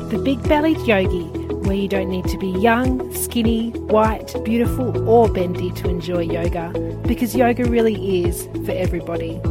The Big Bellied Yogi, where you don't need to be young, skinny, white, beautiful or bendy to enjoy yoga, because yoga really is for everybody.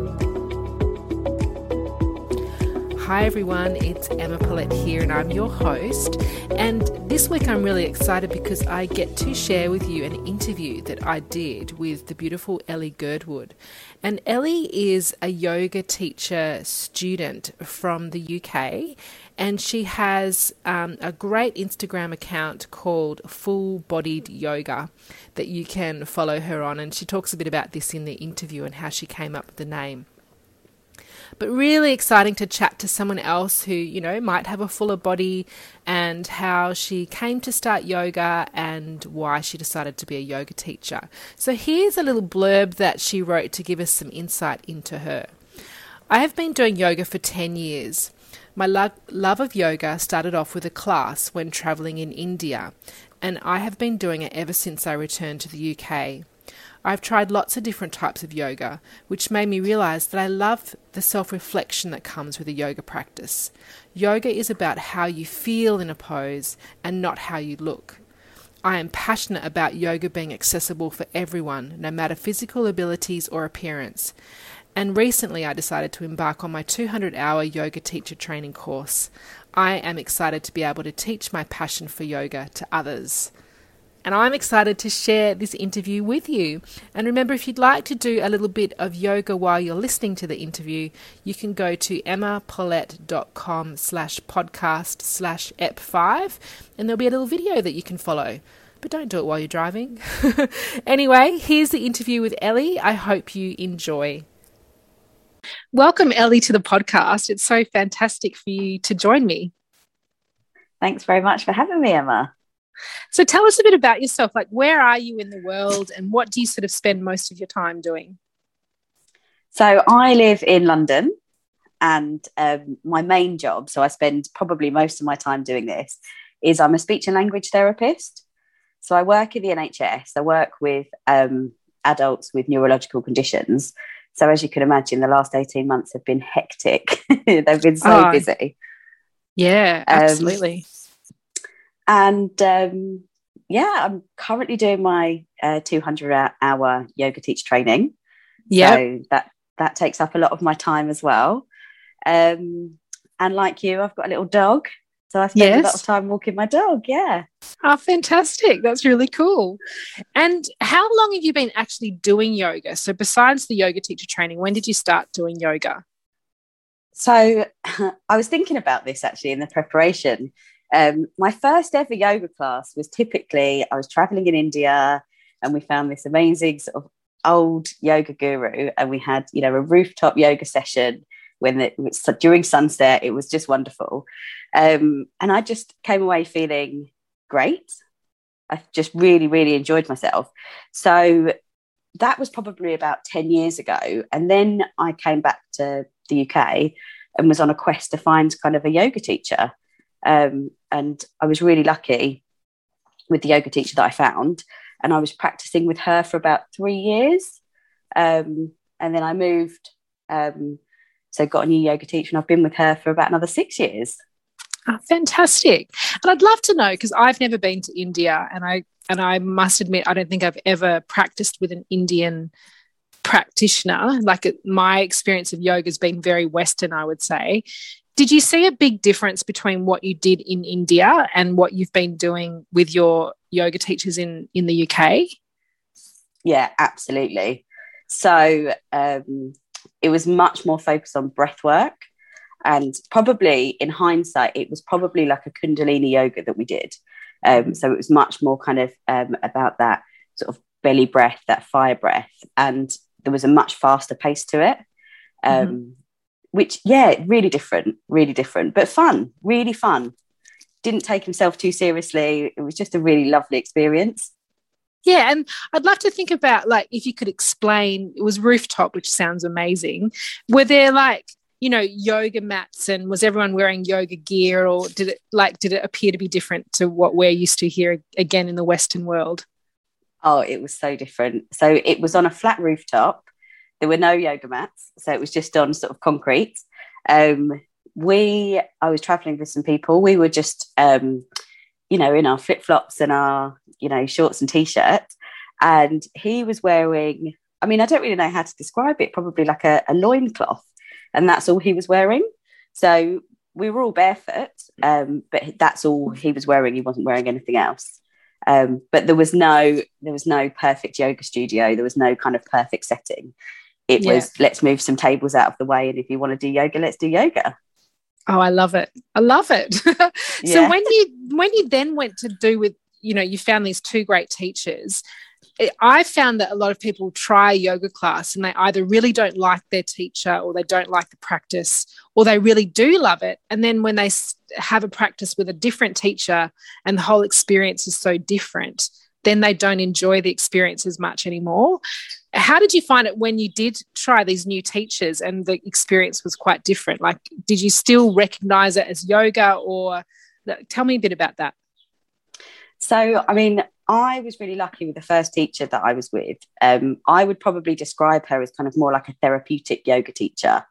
Hi everyone, it's Emma Paulette here and I'm your host, and this week I'm really excited because I get to share with you an interview that I did with the beautiful Ellie Girdwood. And Ellie is a yoga teacher student from the UK, and she has a great Instagram account called Full Bodied Yoga that you can follow her on, and she talks a bit about this in the interview and how she came up with the name. But really exciting to chat to someone else who, you know, might have a fuller body, and how she came to start yoga and why she decided to be a yoga teacher. So here's a little blurb that she wrote to give us some insight into her. I have been doing yoga for 10 years. My love of yoga started off with a class when travelling in India, and I have been doing it ever since I returned to the UK. I've tried lots of different types of yoga, which made me realise that I love the self-reflection that comes with a yoga practice. Yoga is about how you feel in a pose and not how you look. I am passionate about yoga being accessible for everyone, no matter physical abilities or appearance. And recently I decided to embark on my 200-hour yoga teacher training course. I am excited to be able to teach my passion for yoga to others. And I'm excited to share this interview with you. And remember, if you'd like to do a little bit of yoga while you're listening to the interview, you can go to emmapaulette.com/podcast/ep5, and there'll be a little video that you can follow. But don't do it while you're driving. Anyway, here's the interview with Ellie. I hope you enjoy. Welcome, Ellie, to the podcast. It's so fantastic for you to join me. Thanks very much for having me, Emma. So tell us a bit about yourself. Like, where are you in the world and what do you sort of spend most of your time doing? So I live in London, and my main job, so I spend probably most of my time doing this, is I'm a speech and language therapist. So I work in the NHS. I work with adults with neurological conditions. So as you can imagine, the last 18 months have been hectic. They've been so busy. Yeah, absolutely. And I'm currently doing my 200-hour yoga teacher training. Yeah. So that takes up a lot of my time as well. And like you, I've got a little dog. So I spend a lot of time walking my dog. Yeah. Oh, fantastic. That's really cool. And how long have you been actually doing yoga? So besides the yoga teacher training, when did you start doing yoga? So I was thinking about this actually in the preparation. My first ever yoga class was I was traveling in India, and we found this amazing sort of old yoga guru, and we had, you know, a rooftop yoga session during sunset. It was just wonderful. And I just came away feeling great. I just really, really enjoyed myself. So that was probably about 10 years ago. And then I came back to the UK and was on a quest to find kind of a yoga teacher. And I was really lucky with the yoga teacher that I found, and I was practicing with her for about 3 years. And then I moved, so got a new yoga teacher, and I've been with her for about another 6 years. Oh, fantastic. And I'd love to know, because I've never been to India, and I must admit, I don't think I've ever practiced with an Indian practitioner. My experience of yoga has been very Western, I would say. Did you see a big difference between what you did in India and what you've been doing with your yoga teachers in the UK? Yeah, absolutely. So it was much more focused on breath work, and probably in hindsight, it was probably like a Kundalini yoga that we did. So it was much more kind of about that sort of belly breath, that fire breath, and there was a much faster pace to it. Which, really different, but fun, really fun. Didn't take himself too seriously. It was just a really lovely experience. Yeah, and I'd love to think about, like, if you could explain, it was rooftop, which sounds amazing. Were there, like, you know, yoga mats, and was everyone wearing yoga gear, or did it appear to be different to what we're used to here again in the Western world? Oh, it was so different. So it was on a flat rooftop. There were no yoga mats, so it was just on sort of concrete. I was traveling with some people. We were just, in our flip-flops and our, shorts and t-shirts. And he was wearing, I mean, I don't really know how to describe it, probably like a loincloth. And that's all he was wearing. So we were all barefoot, but that's all he was wearing. He wasn't wearing anything else. But there was no perfect yoga studio. There was no kind of perfect setting. It was, let's move some tables out of the way. And if you want to do yoga, let's do yoga. Oh, I love it. I love it. So when you then went to do with, you found these two great teachers, I found that a lot of people try a yoga class and they either really don't like their teacher or they don't like the practice, or they really do love it. And then when they have a practice with a different teacher and the whole experience is so different, then they don't enjoy the experience as much anymore. How did you find it when you did try these new teachers and the experience was quite different? Like, did you still recognize it as yoga, or tell me a bit about that? So, I mean, I was really lucky with the first teacher that I was with. I would probably describe her as kind of more like a therapeutic yoga teacher.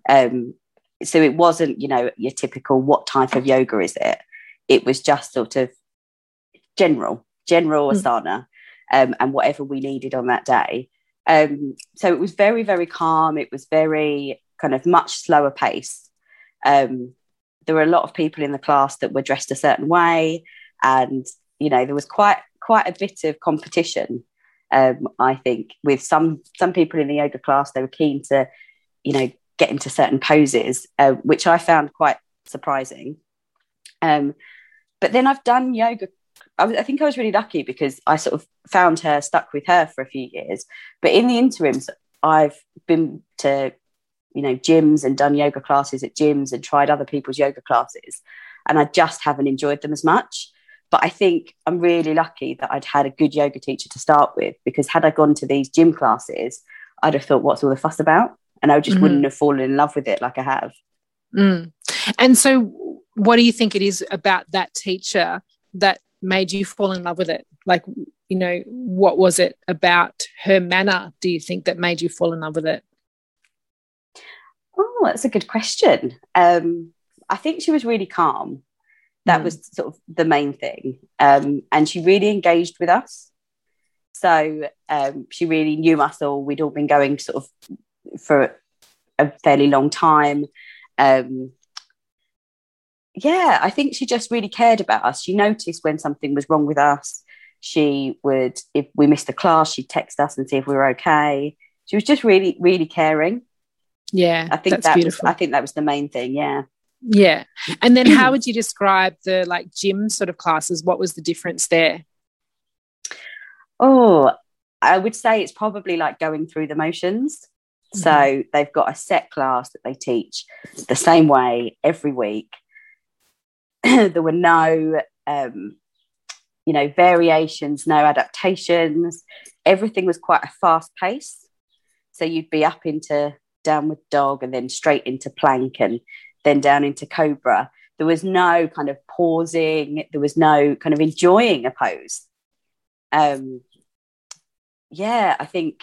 So it wasn't, your typical, what type of yoga is it? It was just sort of general asana, and whatever we needed on that day. So it was very, very calm. It was very kind of much slower pace. There were a lot of people in the class that were dressed a certain way, and there was quite a bit of competition. I think with some people in the yoga class, they were keen to get into certain poses, which I found quite surprising. But then I've done yoga. I think I was really lucky because I sort of found her, stuck with her for a few years. But in the interims, I've been to, gyms and done yoga classes at gyms and tried other people's yoga classes. And I just haven't enjoyed them as much. But I think I'm really lucky that I'd had a good yoga teacher to start with, because had I gone to these gym classes, I'd have thought, what's all the fuss about? And I just wouldn't have fallen in love with it like I have. And so what do you think it is about that teacher that made you fall in love with it? Like, what was it about her manner, do you think, that made you fall in love with it? Oh, that's a good question. I think she was really calm. That was sort of the main thing. And she really engaged with us. So she really knew us all. We'd all been going sort of for a fairly long time. I think she just really cared about us. She noticed when something was wrong with us. She would, if we missed a class, she'd text us and see if we were okay. She was just really, really caring. Yeah, I think that's beautiful. I think that was the main thing. Yeah. Yeah. And then how would you describe the gym sort of classes? What was the difference there? Oh, I would say it's probably like going through the motions. So they've got a set class that they teach the same way every week. There were no, variations, no adaptations. Everything was quite a fast pace. So you'd be up into downward dog and then straight into plank and then down into cobra. There was no kind of pausing. There was no kind of enjoying a pose. I think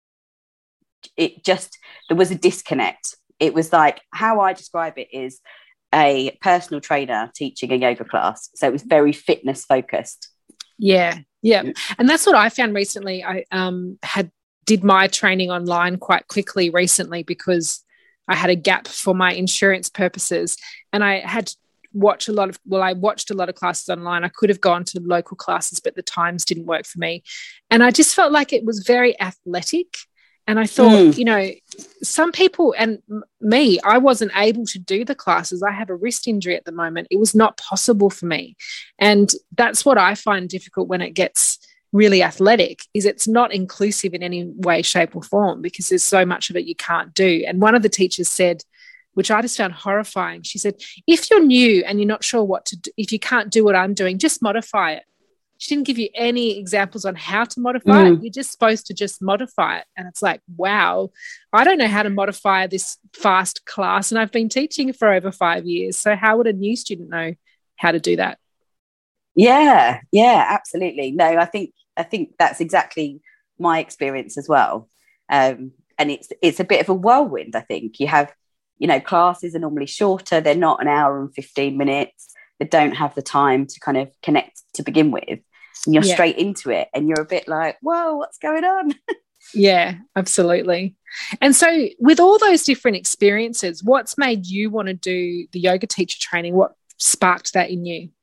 there was a disconnect. It was like, how I describe it is a personal trainer teaching a yoga class. So it was very fitness focused. Yeah. And that's what I found recently. I did my training online quite quickly recently because I had a gap for my insurance purposes, and I had to watch I watched a lot of classes online. I could have gone to local classes, but the times didn't work for me. And I just felt like it was very athletic. And I thought, some people and me, I wasn't able to do the classes. I have a wrist injury at the moment. It was not possible for me. And that's what I find difficult when it gets really athletic, is it's not inclusive in any way, shape or form, because there's so much of it you can't do. And one of the teachers said, which I just found horrifying, she said, if you're new and you're not sure what to do, if you can't do what I'm doing, just modify it. She didn't give you any examples on how to modify it. You're just supposed to just modify it. And it's like, wow, I don't know how to modify this fast class, and I've been teaching for over 5 years. So how would a new student know how to do that? Yeah, absolutely. No, I think that's exactly my experience as well. And it's a bit of a whirlwind. I think you have classes are normally shorter. They're not an hour and 15 minutes. They don't have the time to kind of connect to begin with. And you're straight into it and you're a bit like, whoa, what's going on? Yeah, absolutely. And so with all those different experiences, what's made you want to do the yoga teacher training? What sparked that in you?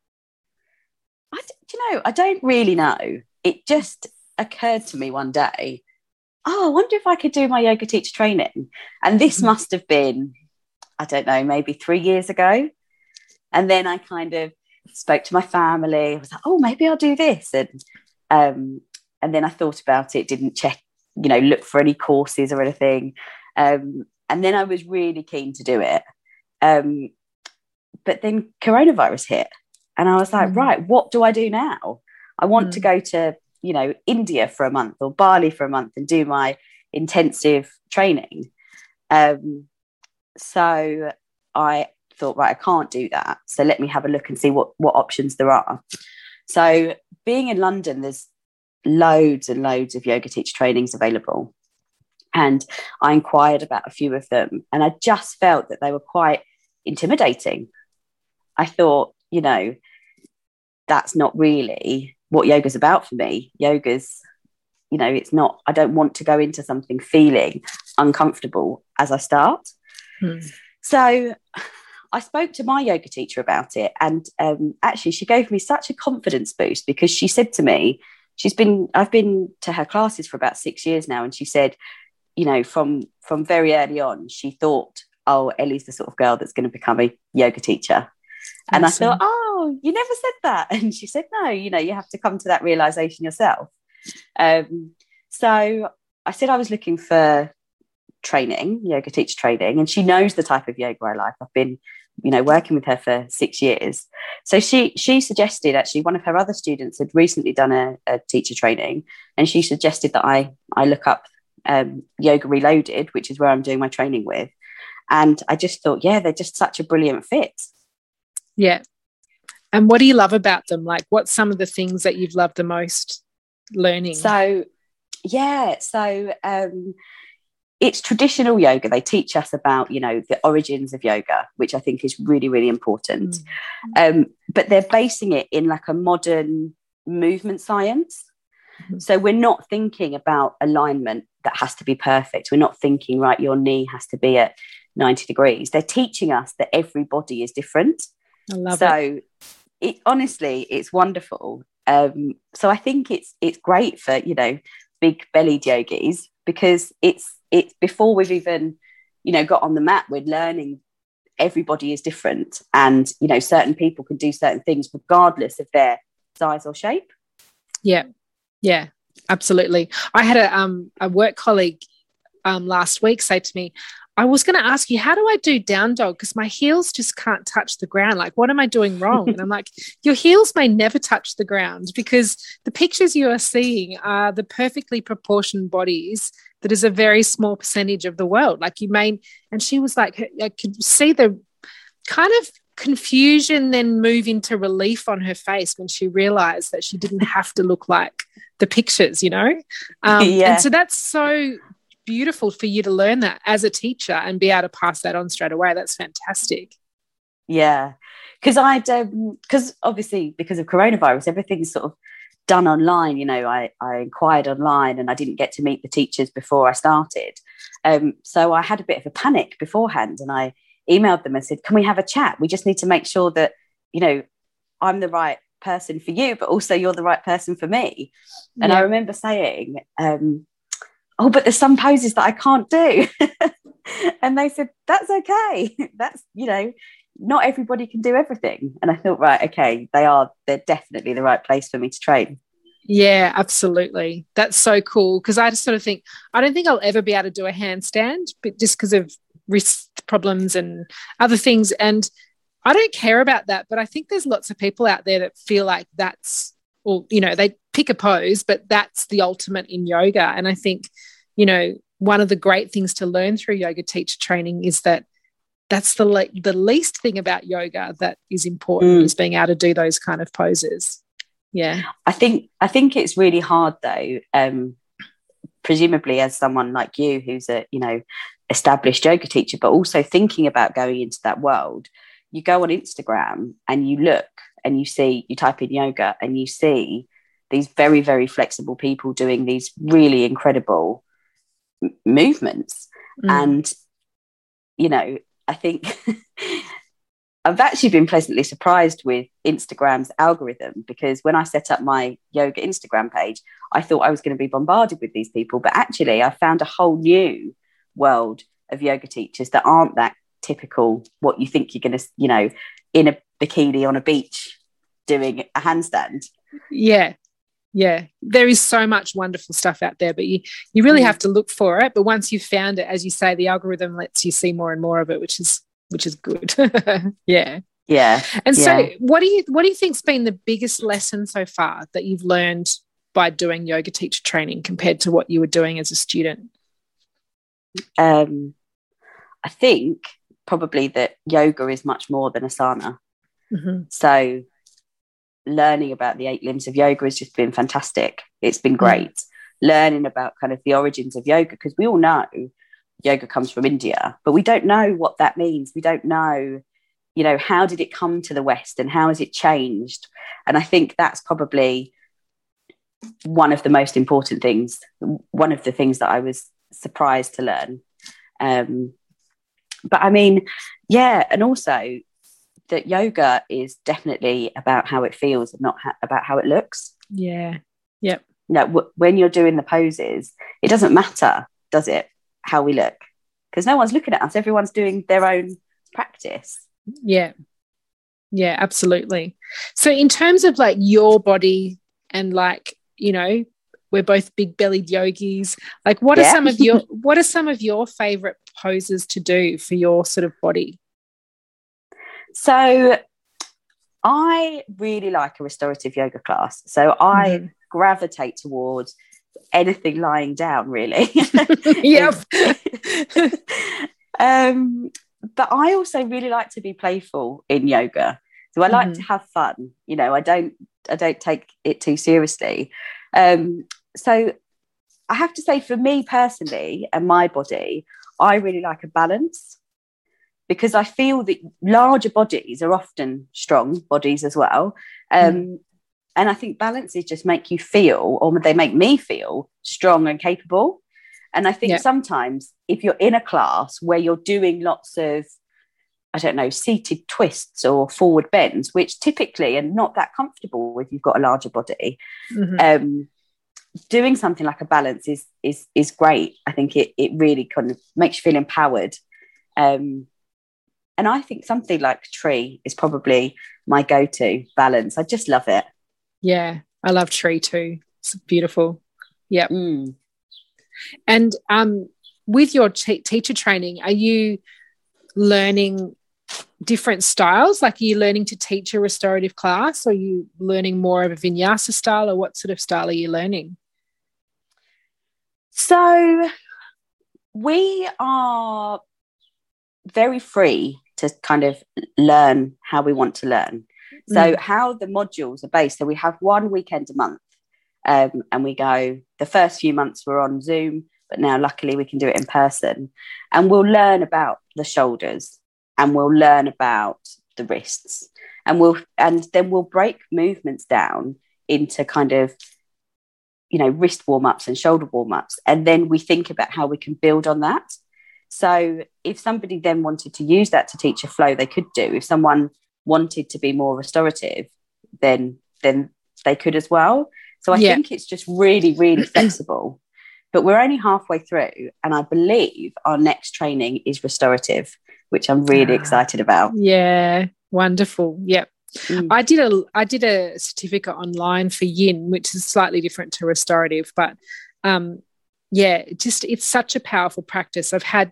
I don't really know. It just occurred to me one day, I wonder if I could do my yoga teacher training. And this must have been, I don't know, maybe 3 years ago. And then I kind of spoke to my family. I was like, maybe I'll do this. And then I thought about it, didn't check, look for any courses or anything. And then I was really keen to do it. But then coronavirus hit. And I was like, right, what do I do now? I want to go to, India for a month or Bali for a month and do my intensive training. So I thought, right, I can't do that. So let me have a look and see what options there are. So being in London, there's loads and loads of yoga teacher trainings available. And I inquired about a few of them and I just felt that they were quite intimidating. I thought, that's not really what yoga's about for me. Yoga's, it's not, I don't want to go into something feeling uncomfortable as I start. So I spoke to my yoga teacher about it. And actually she gave me such a confidence boost because she said to me, I've been to her classes for about 6 years now. And she said, from very early on, she thought, Ellie's the sort of girl that's going to become a yoga teacher. And awesome. I thought, you never said that. And she said, no, you have to come to that realization yourself. So I said I was looking for training, yoga teacher training, and she knows the type of yoga I like. I've been, working with her for 6 years. So she suggested, actually, one of her other students had recently done a teacher training, and she suggested that I look up Yoga Reloaded, which is where I'm doing my training with. And I just thought, they're just such a brilliant fit. Yeah. And what do you love about them? Like, what's some of the things that you've loved the most learning? So it's traditional yoga. They teach us about, the origins of yoga, which I think is really, really important. But they're basing it in like a modern movement science. So we're not thinking about alignment that has to be perfect. We're not thinking, right, your knee has to be at 90 degrees. They're teaching us that every body is different. I love it. So honestly, it's wonderful. So I think it's great for, big bellied yogis, because it's before we've even, got on the mat, we're learning everybody is different. And, certain people can do certain things regardless of their size or shape. Yeah, absolutely. I had a work colleague last week say to me, I was going to ask you, how do I do down dog? Because my heels just can't touch the ground. Like, what am I doing wrong? And I'm like, your heels may never touch the ground, because the pictures you are seeing are the perfectly proportioned bodies that is a very small percentage of the world. Like, you may, and she was like, I could see the kind of confusion then move into relief on her face when she realized that she didn't have to look like the pictures, And so that's so beautiful for you to learn that as a teacher and be able to pass that on straight away. That's fantastic. Yeah, because obviously because of coronavirus, everything's sort of done online. I inquired online and I didn't get to meet the teachers before I started. So I had a bit of a panic beforehand, and I emailed them and said, can we have a chat? We just need to make sure that, I'm the right person for you, but also you're the right person for me. And I remember saying, but there's some poses that I can't do. And they said, that's okay. That's, not everybody can do everything. And I thought, right, okay, they're definitely the right place for me to train. Yeah, absolutely. That's so cool. Because I just sort of think, I don't think I'll ever be able to do a handstand, but just because of wrist problems and other things. And I don't care about that. But I think there's lots of people out there that feel like that's, or, they pick a pose, but that's the ultimate in yoga. And I think, one of the great things to learn through yoga teacher training is that that's the least thing about yoga that is important, is being able to do those kind of poses. Yeah. I think it's really hard though, presumably as someone like you who's a, established yoga teacher, but also thinking about going into that world, you go on Instagram and you look and you type in yoga and you see these very, very flexible people doing these really incredible movements. And, you know, I think I've actually been pleasantly surprised with Instagram's algorithm, because when I set up my yoga Instagram page, I thought I was going to be bombarded with these people. But actually, I found a whole new world of yoga teachers that aren't that typical, what you think you're going to, you know, in a bikini on a beach doing a handstand. Yeah. Yeah, there is so much wonderful stuff out there, but you really have to look for it. But once you've found it, as you say, the algorithm lets you see more and more of it, which is good. Yeah. And so what do you think's been the biggest lesson so far that you've learned by doing yoga teacher training compared to what you were doing as a student? I think probably that yoga is much more than asana. So learning about the 8 limbs of yoga has just been fantastic. It's been great. Learning about kind of the origins of yoga, because we all know yoga comes from India, but we don't know what that means. We don't know, you know, how did it come to the West and how has it changed? And I think that's probably one of the most important things, one of the things that I was surprised to learn. But I mean, yeah, and also that yoga is definitely about how it feels and not about how it looks. Yeah. Yep. No, when you're doing the poses, it doesn't matter, does it, how we look? Because no one's looking at us. Everyone's doing their own practice. Yeah. Yeah, absolutely. So in terms of like your body and like, you know, we're both big bellied yogis. Like what are some of your favorite poses to do for your sort of body? So I really like a restorative yoga class. So I gravitate towards anything lying down, really. Yep. But I also really like to be playful in yoga. So I like to have fun. You know, I don't take it too seriously. So I have to say, for me personally and my body, I really like a balance, because I feel that larger bodies are often strong bodies as well. And I think balances just make you feel, or they make me feel, strong and capable. And I think sometimes if you're in a class where you're doing lots of, I don't know, seated twists or forward bends, which typically are not that comfortable if you've got a larger body, doing something like a balance is great. I think it really kind of makes you feel empowered. And I think something like tree is probably my go-to balance. I just love it. Yeah, I love tree too. It's beautiful. Yeah. And with your teacher training, are you learning different styles? Like, are you learning to teach a restorative class, or are you learning more of a vinyasa style, or what sort of style are you learning? So we are very free to kind of learn how we want to learn. So how the modules are based, so we have one weekend a month, and we go, the first few months we're on Zoom, but now luckily we can do it in person, and we'll learn about the shoulders and we'll learn about the wrists, and then we'll break movements down into kind of, you know, wrist warm-ups and shoulder warm-ups, and then we think about how we can build on that. So if somebody then wanted to use that to teach a flow, they could do. If someone wanted to be more restorative, then they could as well. So I think it's just really, really flexible. But we're only halfway through, and I believe our next training is restorative, which I'm really excited about. Yeah, wonderful. Yep. I did a certificate online for Yin, which is slightly different to restorative, but it's such a powerful practice. I've had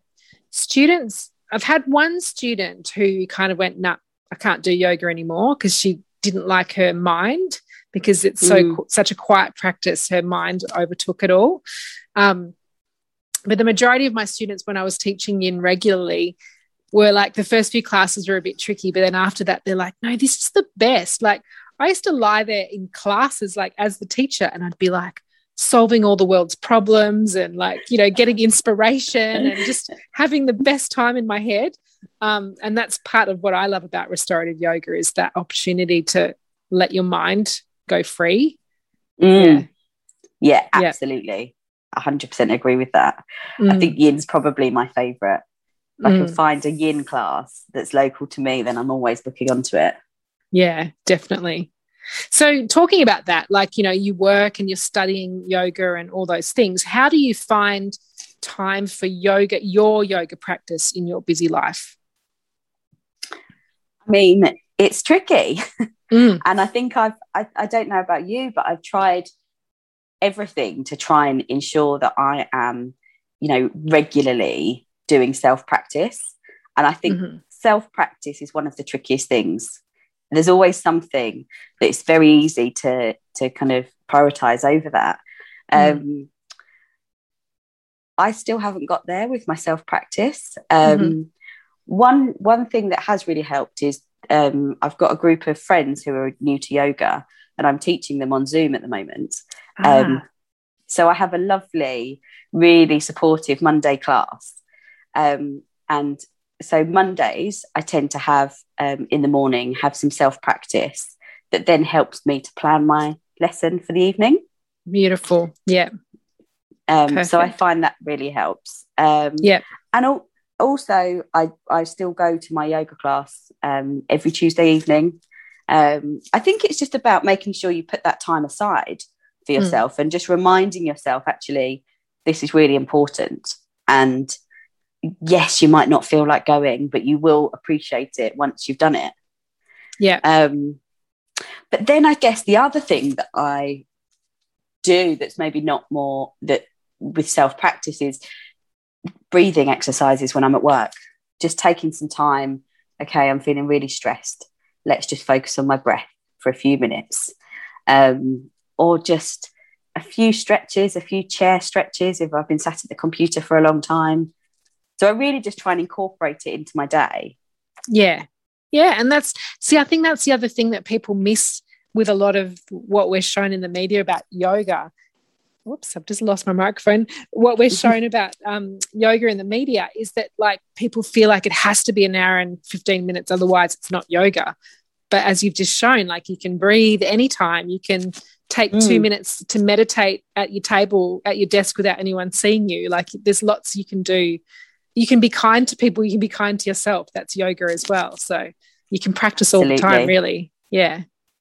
one student who kind of went, nah, I can't do yoga anymore, because she didn't like her mind, because it's such a quiet practice. Her mind overtook it all. But the majority of my students, when I was teaching Yin regularly, were like, the first few classes were a bit tricky, but then after that they're like, no, this is the best. Like, I used to lie there in classes, like, as the teacher, and I'd be like, solving all the world's problems and like, you know, getting inspiration and just having the best time in my head. And that's part of what I love about restorative yoga, is that opportunity to let your mind go free. Yeah, absolutely. 100% agree with that. I think yin's probably my favorite. If I can find a yin class that's local to me, then I'm always looking onto it. Yeah, definitely. So talking about that, like, you know, you work and you're studying yoga and all those things. How do you find time for yoga, your yoga practice in your busy life? I mean, it's tricky. And I think I don't know about you, but I've tried everything to try and ensure that I am, you know, regularly doing self-practice. And I think self-practice is one of the trickiest things. There's always something that it's very easy to kind of prioritize over that. I still haven't got there with my self-practice. One thing that has really helped is I've got a group of friends who are new to yoga, and I'm teaching them on Zoom at the moment. So I have a lovely, really supportive Monday class. And so Mondays, I tend to have, in the morning, have some self-practice that then helps me to plan my lesson for the evening. Beautiful. Yeah. So I find that really helps. And also, I still go to my yoga class every Tuesday evening. I think it's just about making sure you put that time aside for yourself and just reminding yourself, actually, this is really important. And yes, you might not feel like going, but you will appreciate it once you've done it. Yeah. But then I guess the other thing that I do that's maybe not more that with self-practice is breathing exercises when I'm at work. Just taking some time. Okay, I'm feeling really stressed. Let's just focus on my breath for a few minutes. Or just a few stretches, a few chair stretches if I've been sat at the computer for a long time. So I really just try and incorporate it into my day. Yeah. Yeah. And I think that's the other thing that people miss with a lot of what we're shown in the media about yoga. Whoops, I've just lost my microphone. What we're shown about yoga in the media is that, like, people feel like it has to be an hour and 15 minutes, otherwise it's not yoga. But as you've just shown, like, you can breathe anytime. You can take 2 minutes to meditate at your table, at your desk, without anyone seeing you. Like, there's lots you can do. You can be kind to people. You can be kind to yourself. That's yoga as well. So you can practice all the time, really. Yeah.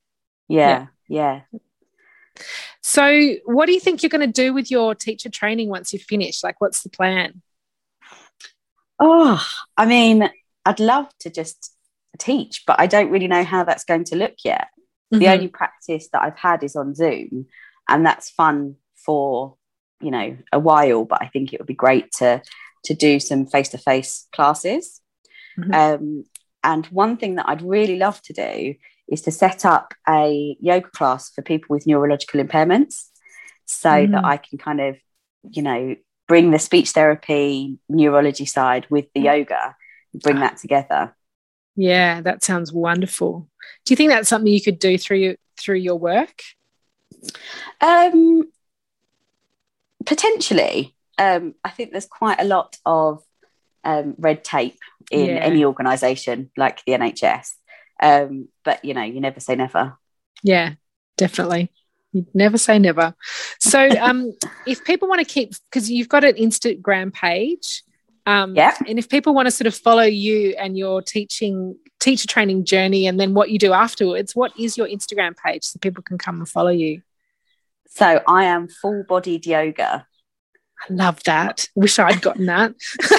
So what do you think you're going to do with your teacher training once you've finished? Like, what's the plan? Oh, I mean, I'd love to just teach, but I don't really know how that's going to look yet. The only practice that I've had is on Zoom, and that's fun for, you know, a while, but I think it would be great to do some face-to-face classes. And one thing that I'd really love to do is to set up a yoga class for people with neurological impairments, so that I can kind of, you know, bring the speech therapy, neurology side with the yoga, bring that together. Yeah, that sounds wonderful. Do you think that's something you could do through your work? Potentially. I think there's quite a lot of red tape in any organisation like the NHS. But, you know, you never say never. Yeah, definitely. You never say never. So if people want to keep, because you've got an Instagram page, and if people want to sort of follow you and your teacher training journey and then what you do afterwards, what is your Instagram page so people can come and follow you? So I am Full-Bodied Yoga. I love that. Wish I'd gotten that.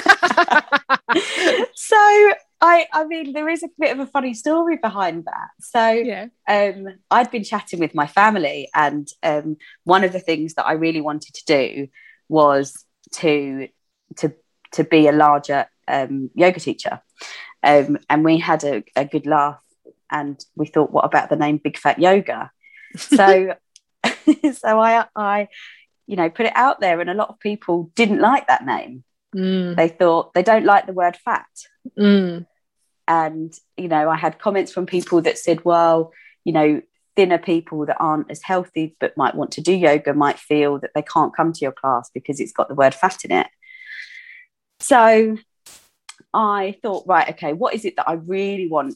So I mean, there is a bit of a funny story behind that. So I'd been chatting with my family, and one of the things that I really wanted to do was to be a larger yoga teacher. And we had a good laugh, and we thought, what about the name Big Fat Yoga? So so I you know, put it out there, and a lot of people didn't like that name. They thought they don't like the word fat. And, you know, I had comments from people that said, well, you know, thinner people that aren't as healthy but might want to do yoga might feel that they can't come to your class because it's got the word fat in it. So I thought, right, okay, what is it that I really want?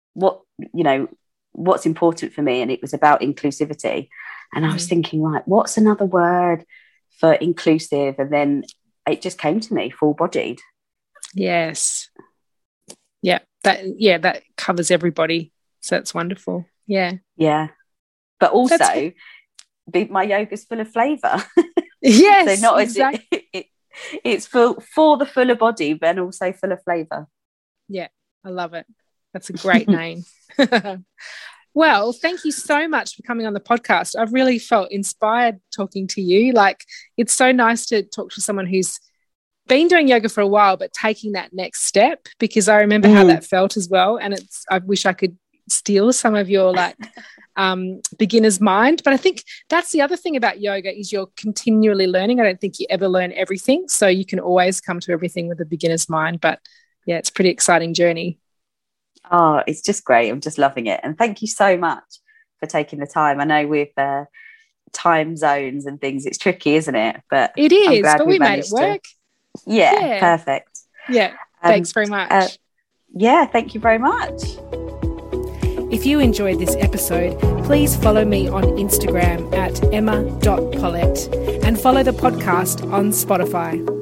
What's important for me? And it was about inclusivity. And I was thinking, right, what's another word for inclusive? And then it just came to me, full-bodied. Yes. Yeah, that covers everybody. So that's wonderful. Yeah. Yeah. But also, my yoga's full of flavour. Yes, so not exactly. It's for the fuller body, but also full of flavour. Yeah, I love it. That's a great name. Well, thank you so much for coming on the podcast. I've really felt inspired talking to you. Like, it's so nice to talk to someone who's been doing yoga for a while, but taking that next step, because I remember how that felt as well. And I wish I could steal some of your beginner's mind. But I think that's the other thing about yoga is you're continually learning. I don't think you ever learn everything. So you can always come to everything with a beginner's mind. But yeah, it's a pretty exciting journey. Oh, it's just great. I'm just loving it. And thank you so much for taking the time. I know with time zones and things, it's tricky, isn't it? But it is, but we made it work. Yeah, perfect. Yeah, thanks very much. Thank you very much. If you enjoyed this episode, please follow me on Instagram at emma.paulette and follow the podcast on Spotify.